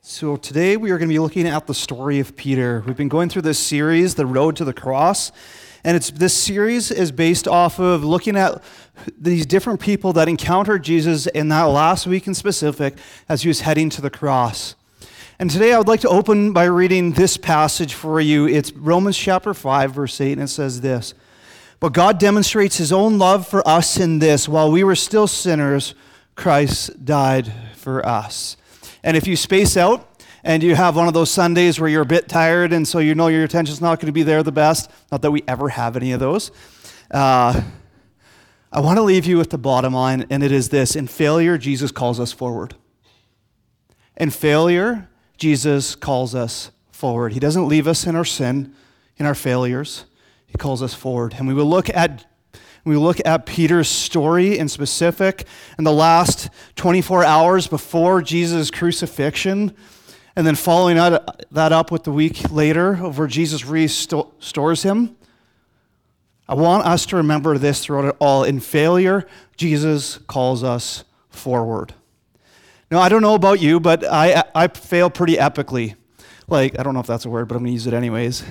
So today we are going to be looking at the story of Peter. We've been going through this series, The Road to the Cross, and this series is based off of looking at these different people that encountered Jesus in that last week in specific as he was heading to the cross. And today I would like to open by reading this passage for you. It's Romans chapter 5, verse 8, and it says this: "But God demonstrates his own love for us in this: while we were still sinners, Christ died for us." And if you space out and you have one of those Sundays where you're a bit tired and so you know your attention's not going to be there the best, not that we ever have any of those, I want to leave you with the bottom line, and it is this: in failure, Jesus calls us forward. In failure, Jesus calls us forward. He doesn't leave us in our sin, in our failures. He calls us forward. And we will look at Peter's story in specific in the last 24 hours before Jesus' crucifixion, and then following that up with the week later where Jesus restores him. I want us to remember this throughout it all. In failure, Jesus calls us forward. Now, I don't know about you, but I fail pretty epically. I don't know if that's a word, but I'm going to use it anyways.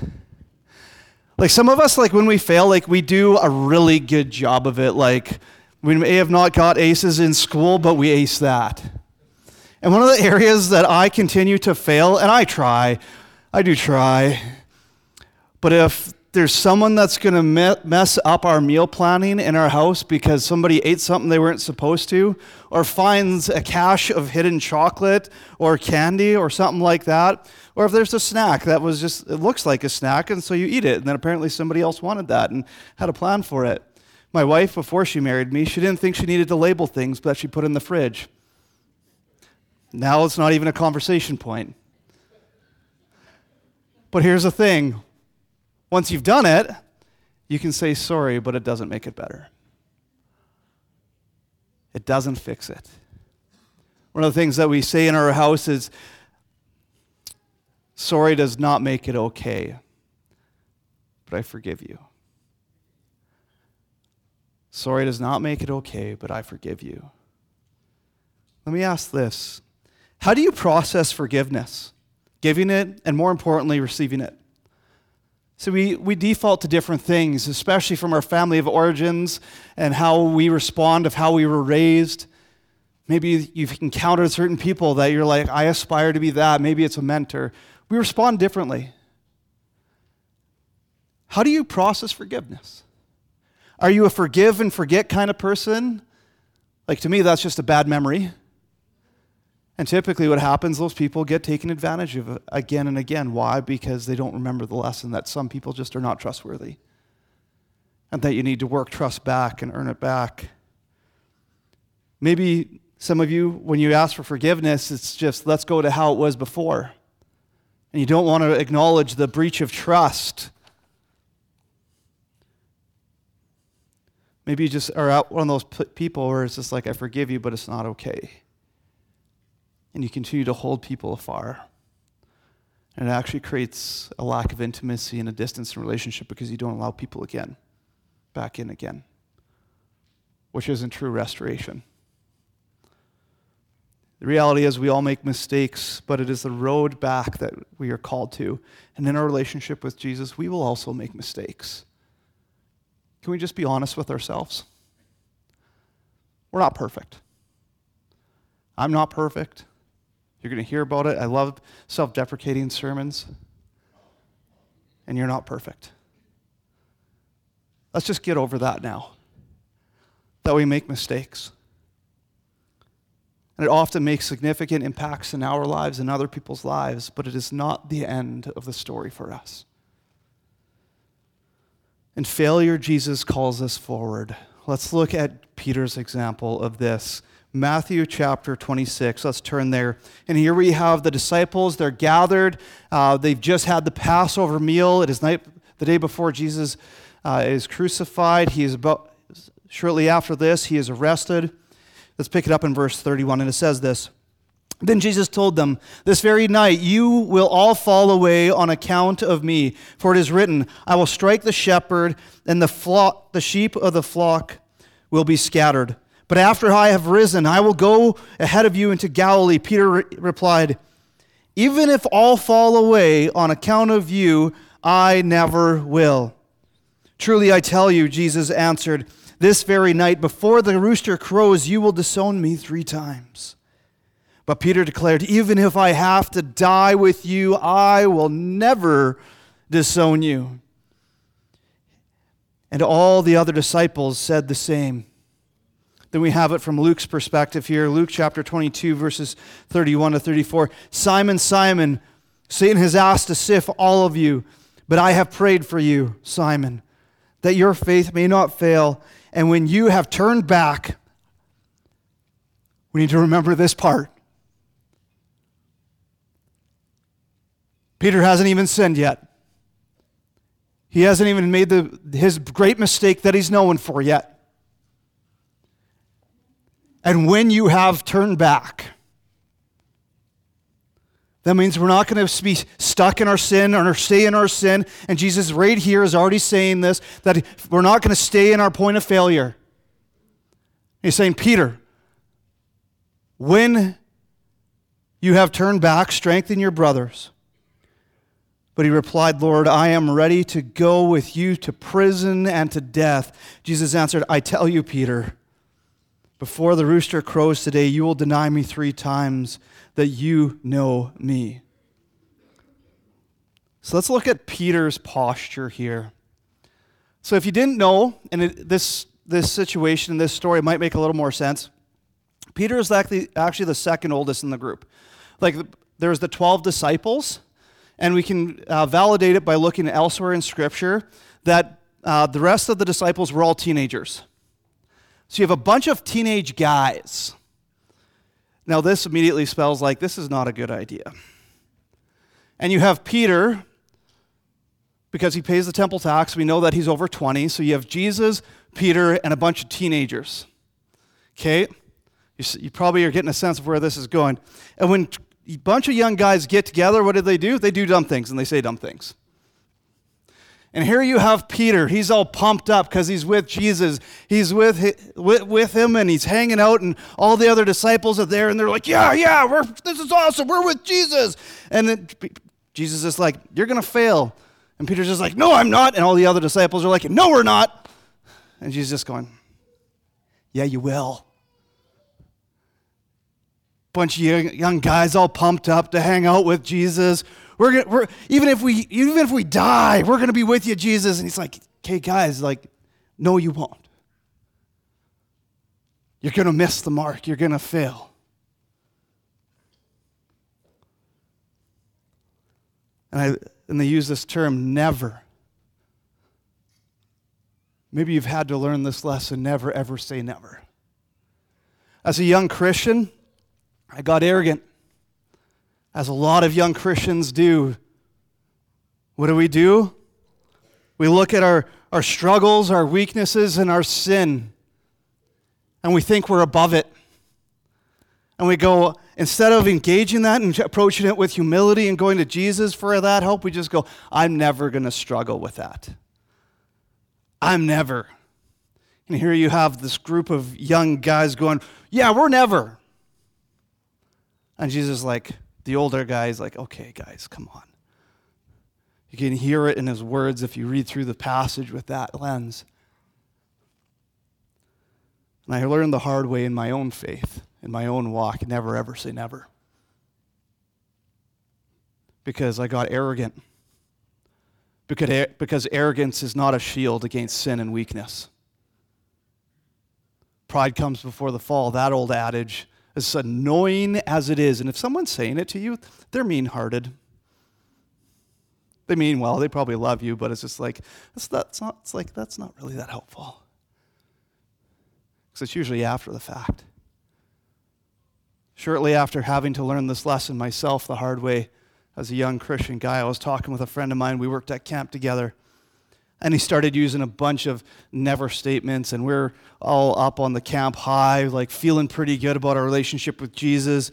Some of us, when we fail, we do a really good job of it. We may have not got aces in school, but we ace that. And one of the areas that I continue to fail, and I do try, but if there's someone that's going to mess up our meal planning in our house because somebody ate something they weren't supposed to, or finds a cache of hidden chocolate or candy or something like that, or if there's a snack that was it looks like a snack, and so you eat it, and then apparently somebody else wanted that and had a plan for it. My wife, before she married me, she didn't think she needed to label things that she put in the fridge. Now it's not even a conversation point. But here's the thing. Once you've done it, you can say sorry, but it doesn't make it better. It doesn't fix it. One of the things that we say in our house is, sorry does not make it okay, but I forgive you. Sorry does not make it okay, but I forgive you. Let me ask this. How do you process forgiveness? Giving it, and more importantly, receiving it. So we default to different things, especially from our family of origins and how we respond of how we were raised. Maybe you've encountered certain people that you're like, I aspire to be that. Maybe it's a mentor. We respond differently. How do you process forgiveness? Are you a forgive and forget kind of person? To me, that's just a bad memory. And typically what happens, those people get taken advantage of again and again. Why? Because they don't remember the lesson that some people just are not trustworthy. And that you need to work trust back and earn it back. Maybe some of you, when you ask for forgiveness, it's just, let's go to how it was before. And you don't want to acknowledge the breach of trust. Maybe you just are out one of those people where it's just I forgive you, but it's not okay. And you continue to hold people afar. And it actually creates a lack of intimacy and a distance in a relationship because you don't allow people back in again, which isn't true restoration. The reality is we all make mistakes, but it is the road back that we are called to. And in our relationship with Jesus, we will also make mistakes. Can we just be honest with ourselves? We're not perfect. I'm not perfect. You're going to hear about it. I love self-deprecating sermons. And you're not perfect. Let's just get over that now. That we make mistakes. And it often makes significant impacts in our lives and other people's lives, but it is not the end of the story for us. In failure, Jesus calls us forward. Let's look at Peter's example of this. Matthew chapter 26, let's turn there. And here we have the disciples, they're gathered. They've just had the Passover meal. It is night, the day before Jesus is crucified. Shortly after this, he is arrested. Let's pick it up in verse 31, and it says this: "Then Jesus told them, 'This very night you will all fall away on account of me. For it is written, I will strike the shepherd, and the sheep of the flock will be scattered. But after I have risen, I will go ahead of you into Galilee.' Peter replied, Even if all fall away on account of you, I never will. Truly I tell you, Jesus answered, this very night before the rooster crows, you will disown me 3 times. But Peter declared, even if I have to die with you, I will never disown you. And all the other disciples said the same. Then we have it from Luke's perspective here. Luke chapter 22, verses 31 to 34. Simon, Simon, Satan has asked to sift all of you, but I have prayed for you, Simon, that your faith may not fail. And when you have turned back, we need to remember this part. Peter hasn't even sinned yet. He hasn't even made his great mistake that he's known for yet. And when you have turned back, that means we're not going to be stuck in our sin or stay in our sin. And Jesus right here is already saying this, that we're not going to stay in our point of failure. He's saying, Peter, when you have turned back, strengthen your brothers. But he replied, Lord, I am ready to go with you to prison and to death. Jesus answered, I tell you, Peter, before the rooster crows today, you will deny me 3 times that you know me. So let's look at Peter's posture here. So if you didn't know, and this situation, this story might make a little more sense, Peter is actually the second oldest in the group. Like there's the 12 disciples, and we can validate it by looking elsewhere in Scripture that the rest of the disciples were all teenagers. So you have a bunch of teenage guys. Now this immediately spells like this is not a good idea. And you have Peter, because he pays the temple tax, we know that he's over 20. So you have Jesus, Peter, and a bunch of teenagers. Okay? You probably are getting a sense of where this is going. And when a bunch of young guys get together, what do? They do dumb things, and they say dumb things. And here you have Peter. He's all pumped up because he's with Jesus. He's with him, and he's hanging out, and all the other disciples are there, and they're like, yeah, this is awesome. We're with Jesus. And then Jesus is like, you're going to fail. And Peter's just like, no, I'm not. And all the other disciples are like, no, we're not. And Jesus is just going, yeah, you will. Bunch of young guys all pumped up to hang out with Jesus. We're even if we die, we're gonna be with you, Jesus. And he's like, okay, guys, like, no, you won't. You're gonna miss the mark. You're gonna fail. And they use this term, never. Maybe you've had to learn this lesson, never ever say never. As a young Christian, I got arrogant, as a lot of young Christians do. What do? We look at our struggles, our weaknesses, and our sin, and we think we're above it. And we go, instead of engaging that and approaching it with humility and going to Jesus for that help, we just go, I'm never going to struggle with that. I'm never. And here you have this group of young guys going, yeah, we're never. And Jesus is like, the older guy is like, okay, guys, come on. You can hear it in his words if you read through the passage with that lens. And I learned the hard way in my own faith, in my own walk, never ever say never. Because I got arrogant. Because arrogance is not a shield against sin and weakness. Pride comes before the fall, that old adage. As annoying as it is, and if someone's saying it to you, they're mean-hearted. They mean well, they probably love you, but it's just like, that's not really that helpful. Because it's usually after the fact. Shortly after having to learn this lesson myself the hard way as a young Christian guy, I was talking with a friend of mine. We worked at camp together. And he started using a bunch of never statements, and we're all up on the camp high, like feeling pretty good about our relationship with Jesus.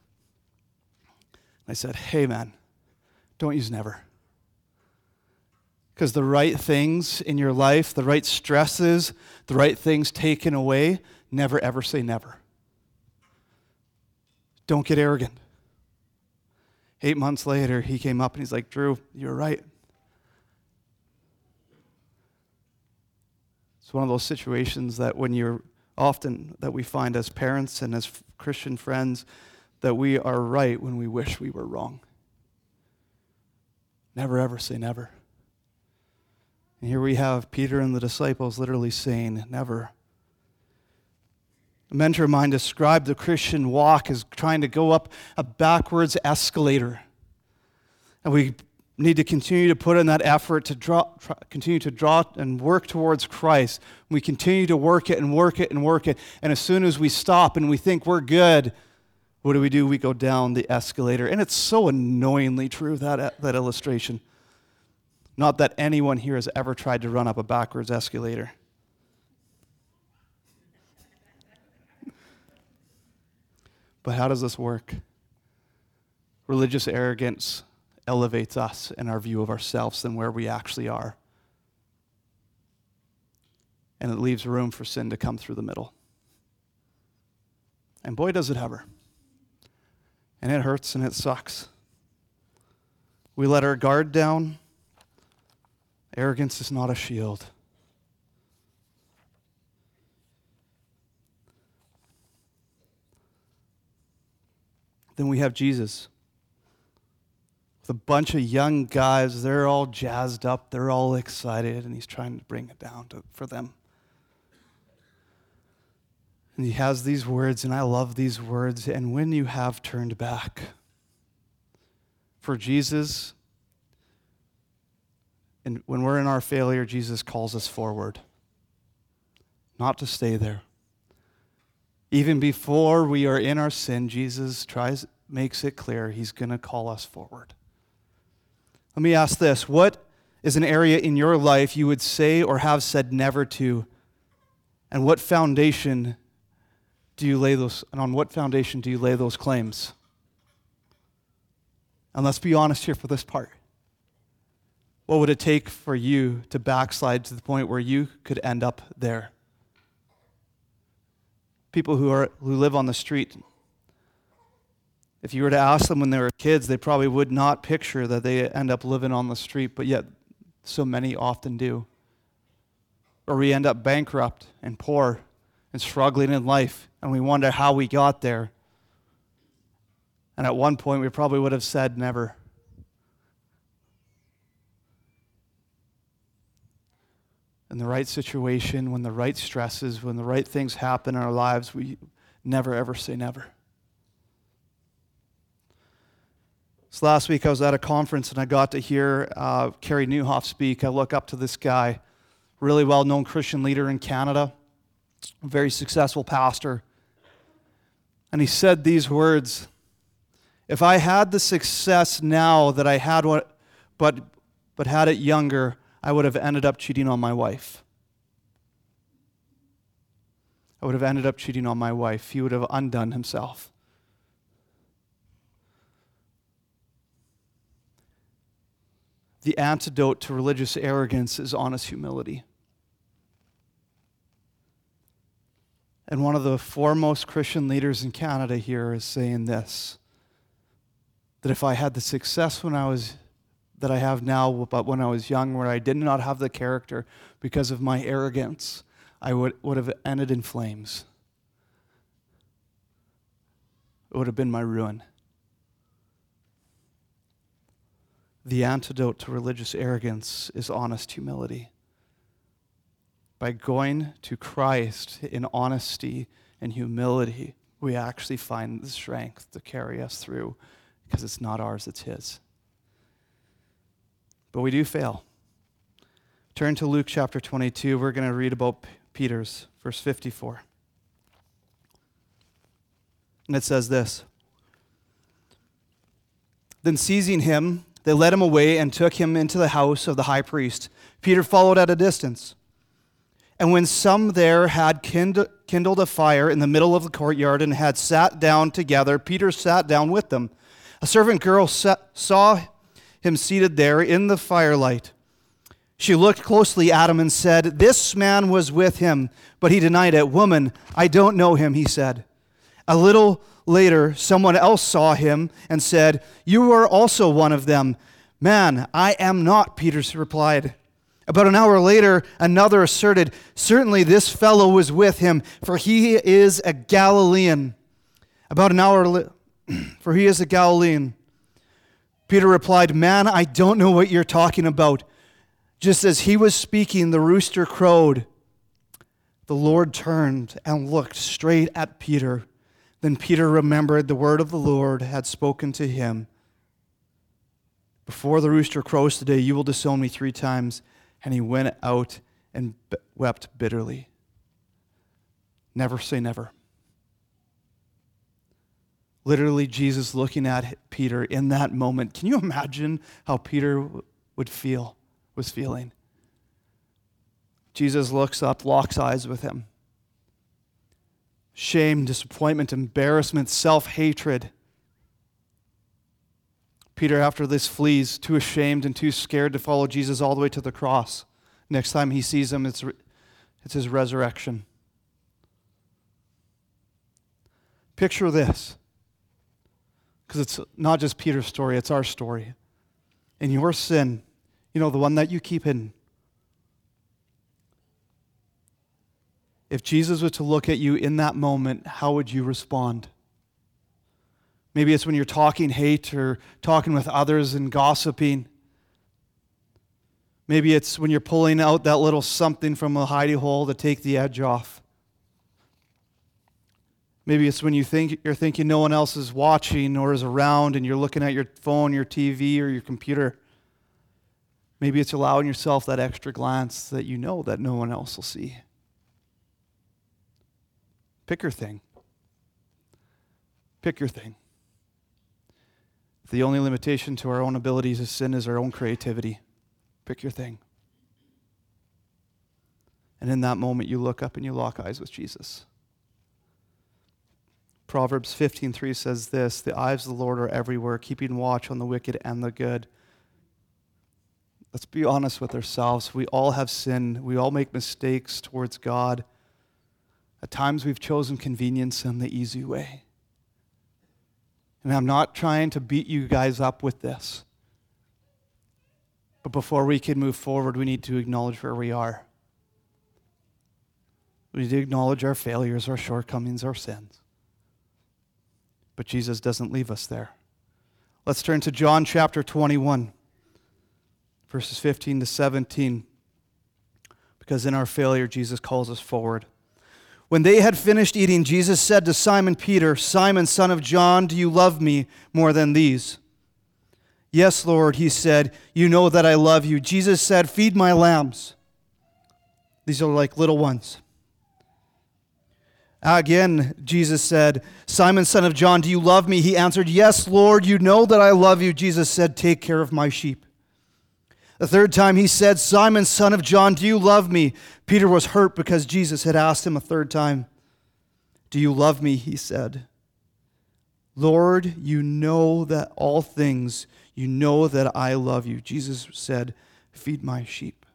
I said, hey man, don't use never. Because the right things in your life, the right stresses, the right things taken away, never ever say never. Don't get arrogant. 8 months later, he came up and he's like, Drew, you were right. It's one of those situations that that we find as parents and as Christian friends, that we are right when we wish we were wrong. Never ever say never. And here we have Peter and the disciples literally saying, never. A mentor of mine described the Christian walk as trying to go up a backwards escalator. And we need to continue to put in that effort to continue to draw and work towards Christ. We continue to work it and work it and work it. And as soon as we stop and we think we're good, what do? We go down the escalator. And it's so annoyingly true, that illustration. Not that anyone here has ever tried to run up a backwards escalator. But how does this work? Religious arrogance elevates us in our view of ourselves than where we actually are. And it leaves room for sin to come through the middle. And boy, does it ever. And it hurts and it sucks. We let our guard down. Arrogance is not a shield. Then we have Jesus. With a bunch of young guys, they're all jazzed up, they're all excited, and he's trying to bring it down for them. And he has these words, and I love these words, and when you have turned back. For Jesus, and when we're in our failure, Jesus calls us forward, not to stay there. Even before we are in our sin, Jesus makes it clear he's going to call us forward. Let me ask this. What is an area in your life you would say or have said never to? And what foundation do you lay those, and on what foundation do you lay those claims? And let's be honest here for this part. What would it take for you to backslide to the point where you could end up there? People who live on the street, if you were to ask them when they were kids, they probably would not picture that they end up living on the street, but yet so many often do. Or we end up bankrupt and poor and struggling in life, and we wonder how we got there. And at one point, we probably would have said never. In the right situation, when the right stresses, when the right things happen in our lives, we never ever say never. So last week I was at a conference and I got to hear Carey Nieuwhof speak. I look up to this guy, really well-known Christian leader in Canada, a very successful pastor. And he said these words, "If I had the success now that I had but had it younger, I would have ended up cheating on my wife." I would have ended up cheating on my wife. He would have undone himself. The antidote to religious arrogance is honest humility. And one of the foremost Christian leaders in Canada here is saying this, that if I had the success that I have now, but when I was young, where I did not have the character because of my arrogance, I would have ended in flames. It would have been my ruin. The antidote to religious arrogance is honest humility. By going to Christ in honesty and humility, we actually find the strength to carry us through, because it's not ours, it's His. But we do fail. Turn to Luke chapter 22. We're going to read about Peter's, verse 54. And it says this: "Then seizing him, they led him away and took him into the house of the high priest. Peter followed at a distance. And when some there had kindled a fire in the middle of the courtyard and had sat down together, Peter sat down with them. A servant girl saw him seated there in the firelight. She looked closely at him and said, 'This man was with him.' But he denied it. 'Woman, I don't know him,' he said. A little later, someone else saw him and said, "You are also one of them." "Man, I am not," Peter replied. About an hour later, another asserted, "Certainly this fellow was with him, for he is a Galilean." For he is a Galilean. Peter replied, "Man, I don't know what you're talking about." Just as he was speaking, the rooster crowed. The Lord turned and looked straight at Peter. Then Peter remembered the word of the Lord had spoken to him. "Before the rooster crows today, you will disown me 3 times." And he went out and wept bitterly. Never say never. Literally, Jesus looking at Peter in that moment. Can you imagine how Peter was feeling? Jesus looks up, locks eyes with him. Shame, disappointment, embarrassment, self-hatred. Peter, after this, flees, too ashamed and too scared to follow Jesus all the way to the cross. Next time he sees him, it's his resurrection. Picture this, because it's not just Peter's story, it's our story. In your sin, the one that you keep hidden, if Jesus was to look at you in that moment, how would you respond? Maybe it's when you're talking hate or talking with others and gossiping. Maybe it's when you're pulling out that little something from a hidey hole to take the edge off. Maybe it's when you're thinking no one else is watching or is around and you're looking at your phone, your TV, or your computer. Maybe it's allowing yourself that extra glance that you know that no one else will see. Pick your thing. Pick your thing. If the only limitation to our own abilities to sin is our own creativity, pick your thing. And in that moment, you look up and you lock eyes with Jesus. Proverbs 15:3 says this, "The eyes of the Lord are everywhere, keeping watch on the wicked and the good." Let's be honest with ourselves. We all have sinned. We all make mistakes towards God. At times we've chosen convenience and the easy way. And I'm not trying to beat you guys up with this. But before we can move forward, we need to acknowledge where we are. We need to acknowledge our failures, our shortcomings, our sins. But Jesus doesn't leave us there. Let's turn to John chapter 21, verses 15 to 17. Because in our failure, Jesus calls us forward. When they had finished eating, Jesus said to Simon Peter, "Simon, son of John, do you love me more than these?" "Yes, Lord," he said, "you know that I love you." Jesus said, "Feed my lambs." These are like little ones. Again, Jesus said, "Simon, son of John, do you love me?" He answered, "Yes, Lord, you know that I love you." Jesus said, "Take care of my sheep." The third time he said, "Simon, son of John, do you love me?" Peter was hurt because Jesus had asked him a third time. "Do you love me?" he said. "Lord, you know that all things, you know that I love you." Jesus said, "Feed my sheep."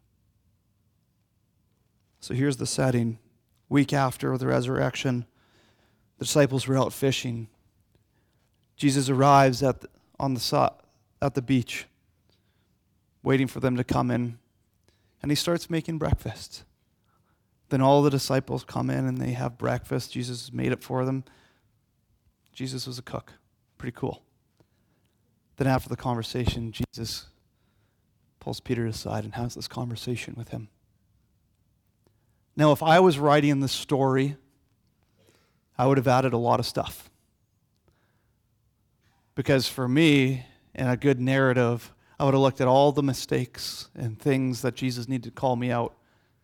So here's the setting. Week after the resurrection, the disciples were out fishing. Jesus arrives at the beach, waiting for them to come in, and he starts making breakfast. Then all the disciples come in and they have breakfast. Jesus made it for them. Jesus was a cook. Pretty cool. Then after the conversation, Jesus pulls Peter aside and has this conversation with him. Now, if I was writing this story, I would have added a lot of stuff. Because for me, in a good narrative, I would have looked at all the mistakes and things that Jesus needed to call me out.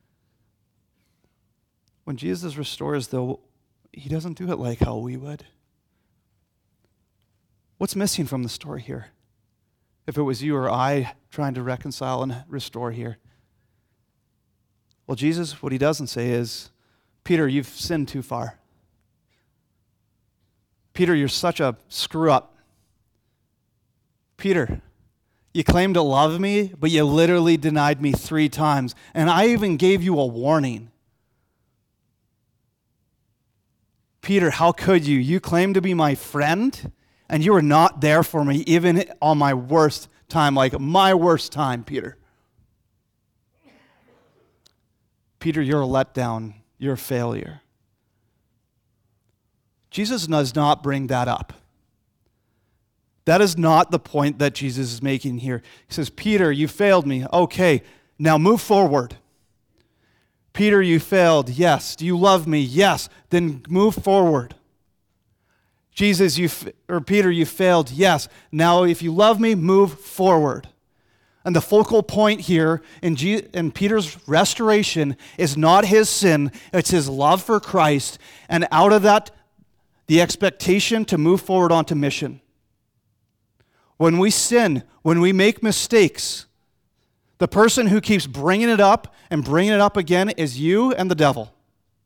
When Jesus restores, though, he doesn't do it like how we would. What's missing from the story here? If it was you or I trying to reconcile and restore here. Well, Jesus, what he doesn't say is, "Peter, you've sinned too far. Peter, you're such a screw up. Peter, you claim to love me, but you literally denied me 3 times. And I even gave you a warning." Peter, how could you? You claim to be my friend, and you were not there for me even on my worst time, like my worst time, Peter. Peter, you're a letdown. You're a failure. Jesus does not bring that up. That is not the point that Jesus is making here. He says, Peter, you failed me. Okay, now move forward. Peter, you failed. Yes. Do you love me? Yes. Then move forward. Peter, you failed. Yes. Now, if you love me, move forward. And the focal point here in Peter's restoration is not his sin, it's his love for Christ, and out of that, the expectation to move forward onto mission. When we sin, when we make mistakes, the person who keeps bringing it up and bringing it up again is you and the devil.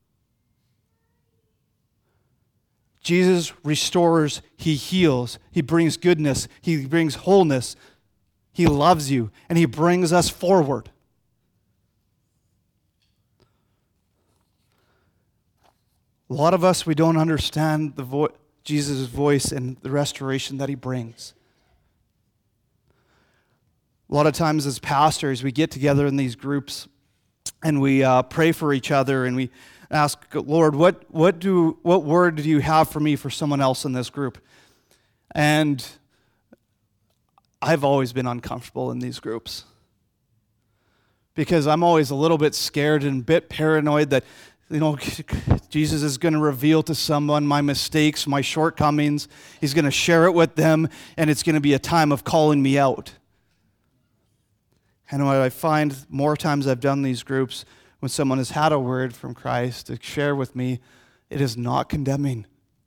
Jesus restores, he heals, he brings goodness, he brings wholeness, he loves you, and he brings us forward. A lot of us, we don't understand Jesus' voice and the restoration that he brings. A lot of times as pastors, we get together in these groups and we pray for each other and we ask, Lord, what word do you have for me for someone else in this group? And I've always been uncomfortable in these groups because I'm always a little bit scared and a bit paranoid that, Jesus is going to reveal to someone my mistakes, my shortcomings. He's going to share it with them, and it's going to be a time of calling me out. And what I find more times I've done these groups, when someone has had a word from Christ to share with me, it is not condemning.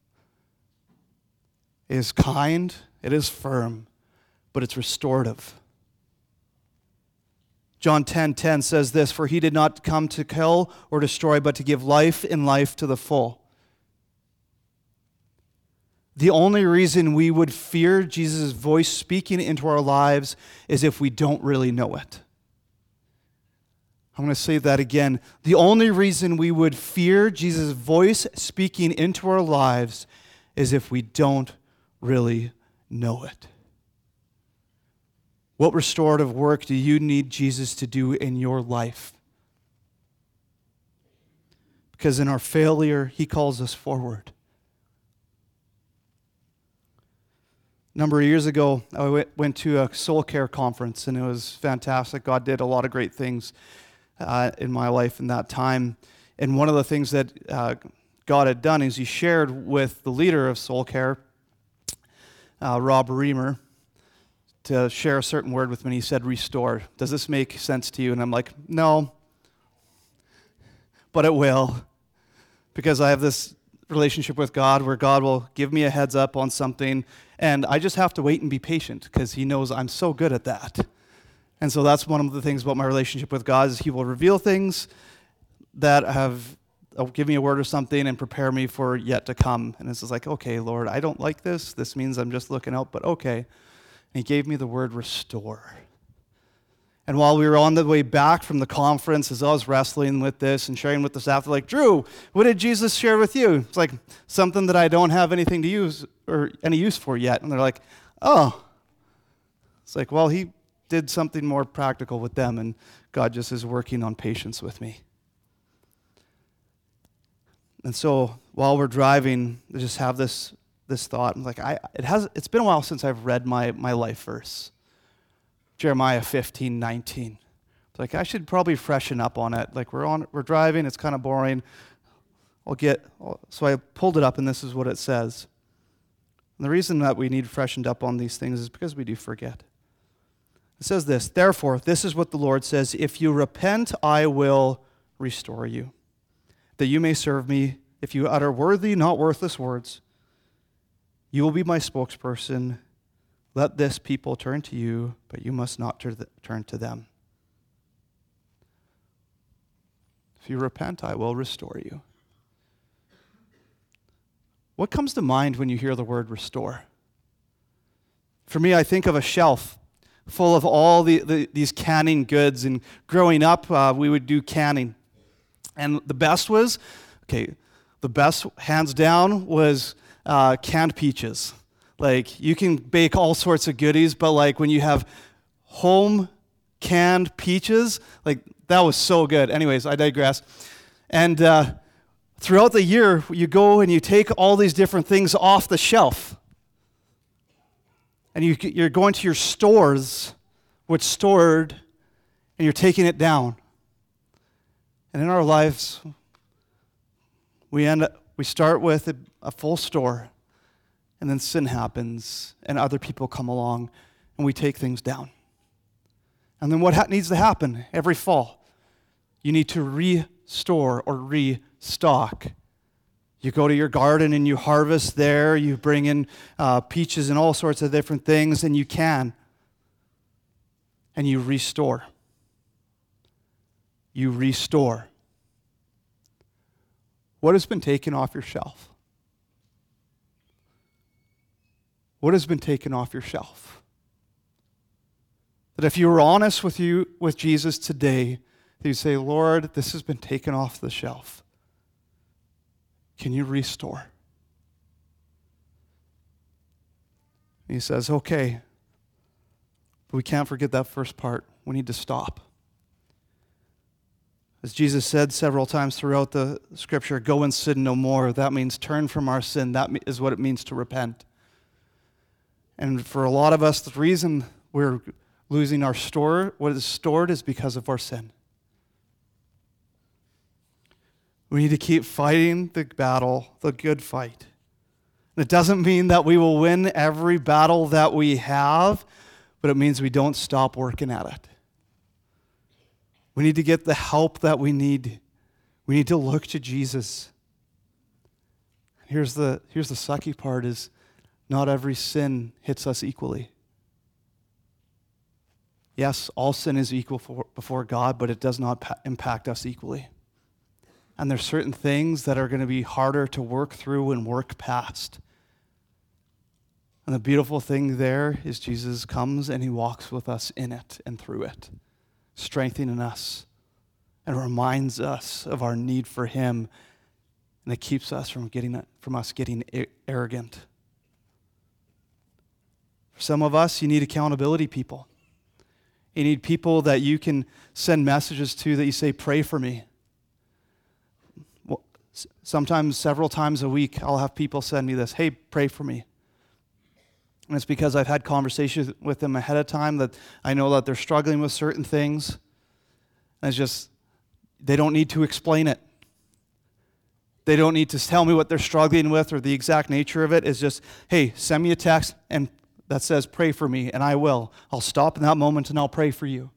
It is kind, it is firm, but it's restorative. John 10:10 says this, for he did not come to kill or destroy, but to give life and life to the full. The only reason we would fear Jesus' voice speaking into our lives is if we don't really know it. I'm going to say that again. The only reason we would fear Jesus' voice speaking into our lives is if we don't really know it. What restorative work do you need Jesus to do in your life? Because in our failure, he calls us forward. A number of years ago, I went to a soul care conference, and it was fantastic. God did a lot of great things in my life in that time. And one of the things that God had done is he shared with the leader of soul care, Rob Reamer, to share a certain word with me. He said, restore. Does this make sense to you? And I'm like, no, but it will. Because I have this relationship with God where God will give me a heads up on something, and I just have to wait and be patient because he knows I'm so good at that. And so that's one of the things about my relationship with God is he will reveal things that will give me a word or something and prepare me for yet to come. And it's just like, okay, Lord, I don't like this. This means I'm just looking out, but okay. And he gave me the word restore. And while we were on the way back from the conference, as I was wrestling with this and sharing with the staff, they're like, Drew, what did Jesus share with you? It's like something that I don't have anything to use or any use for yet. And they're like, oh. It's like, well, he did something more practical with them, and God just is working on patience with me. And so while we're driving, I just have this thought. I'm like, it's been a while since I've read my life verse. Jeremiah 15:19. It's like I should probably freshen up on it. Like we're driving, it's kind of boring. So I pulled it up, and this is what it says. And the reason that we need freshened up on these things is because we do forget. It says this, therefore, this is what the Lord says, if you repent, I will restore you, that you may serve me. If you utter worthy, not worthless words, you will be my spokesperson. Let this people turn to you, but you must not turn to them. If you repent, I will restore you. What comes to mind when you hear the word restore? For me, I think of a shelf full of all these canning goods. And growing up, we would do canning. And the best was, The best, hands down, was canned peaches. Like, you can bake all sorts of goodies, but like when you have home canned peaches, like that was so good. Anyways, I digress. And throughout the year, you go and you take all these different things off the shelf. And you're going to your stores, what's stored, and you're taking it down. And in our lives, we start with a full store, and then sin happens, and other people come along, and we take things down. And then what needs to happen every fall? You need to restore or restock. You go to your garden and you harvest there, you bring in peaches and all sorts of different things, and you can. And you restore. You restore. What has been taken off your shelf? What has been taken off your shelf? That if you were honest with Jesus today, that you say, Lord, this has been taken off the shelf. Can you restore? He says, okay. But we can't forget that first part. We need to stop. As Jesus said several times throughout the scripture, go and sin no more. That means turn from our sin. That is what it means to repent. And for a lot of us, the reason we're losing our store, what is stored, is because of our sin. We need to keep fighting the battle, the good fight. And it doesn't mean that we will win every battle that we have, but it means we don't stop working at it. We need to get the help that we need. We need to look to Jesus. Here's the sucky part is not every sin hits us equally. Yes, all sin is equal before God, but it does not impact us equally. And there's certain things that are going to be harder to work through and work past. And the beautiful thing there is Jesus comes and he walks with us in it and through it, strengthening us and reminds us of our need for him, and it keeps us from us getting arrogant. For some of us, you need accountability people. You need people that you can send messages to that you say, pray for me. Well, sometimes, several times a week, I'll have people send me this, hey, pray for me. And it's because I've had conversations with them ahead of time that I know that they're struggling with certain things. And it's just, they don't need to explain it. They don't need to tell me what they're struggling with or the exact nature of it. It's just, hey, send me a text and that says, pray for me, and I will. I'll stop in that moment and I'll pray for you.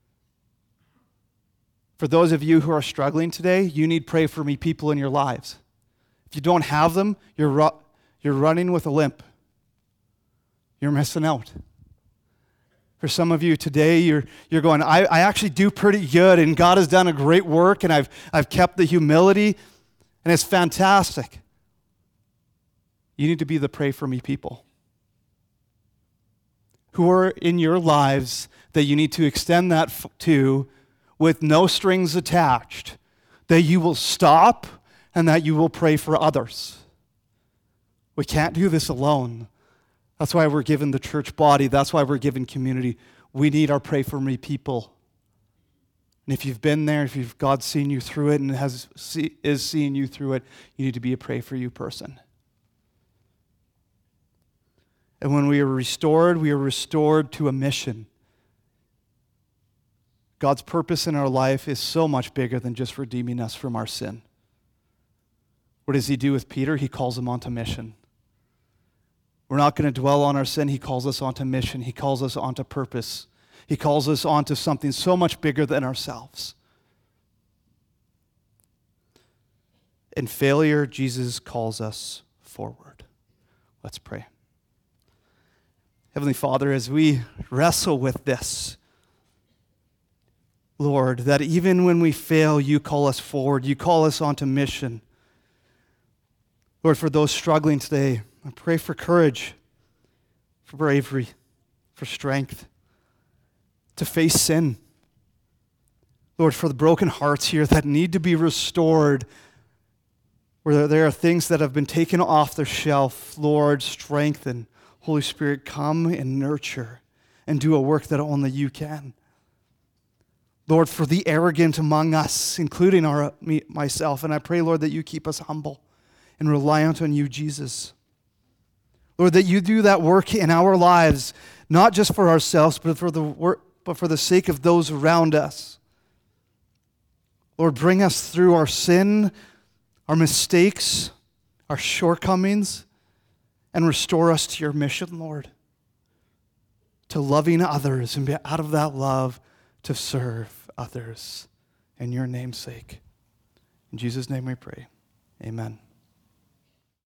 For those of you who are struggling today, you need pray for me people in your lives. If you don't have them, you're running with a limp. You're missing out. For some of you today, you're going, I actually do pretty good, and God has done a great work, and I've kept the humility, and it's fantastic. You need to be the pray for me people who are in your lives that you need to extend that to with no strings attached, that you will stop and that you will pray for others. We can't do this alone. That's why we're given the church body. That's why we're given community. We need our pray for me people. And if you've been there, if God's seen you through it and is seeing you through it, you need to be a pray for you person. And when we are restored to a mission. God's purpose in our life is so much bigger than just redeeming us from our sin. What does he do with Peter? He calls him onto mission. We're not going to dwell on our sin. He calls us onto mission. He calls us onto purpose. He calls us onto something so much bigger than ourselves. In failure, Jesus calls us forward. Let's pray. Heavenly Father, as we wrestle with this, Lord, that even when we fail, you call us forward. You call us onto mission. Lord, for those struggling today, I pray for courage, for bravery, for strength to face sin. Lord, for the broken hearts here that need to be restored, where there are things that have been taken off their shelf, Lord, strengthen. Holy Spirit, come and nurture and do a work that only you can. Lord, for the arrogant among us, including myself, and I pray, Lord, that you keep us humble and reliant on you, Jesus. Lord, that you do that work in our lives, not just for ourselves, but for the sake of those around us. Lord, bring us through our sin, our mistakes, our shortcomings, and restore us to your mission, Lord, to loving others and be out of that love to serve others in your name's sake. In Jesus' name we pray. Amen.